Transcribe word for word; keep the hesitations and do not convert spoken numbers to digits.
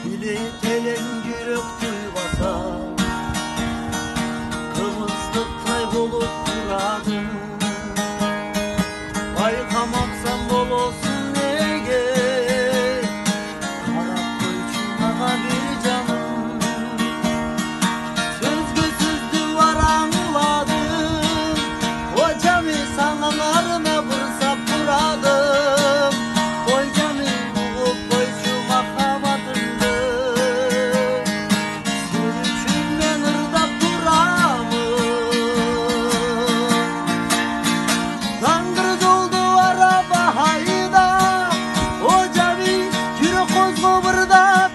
Dili telen yürek duybasa kımızlıktay bolup duradı. Baykamapsan bol olsun nege Arap koyçunağa bir canım. Sözgü süzdü var anladım, hocamı sananlarına bırsap buradım. Hocamı bulup koyçuma kamadımdı. Sürüçün ben ırda duramı Tangır doldu araba hayda, hocamı yürü kozgu burada.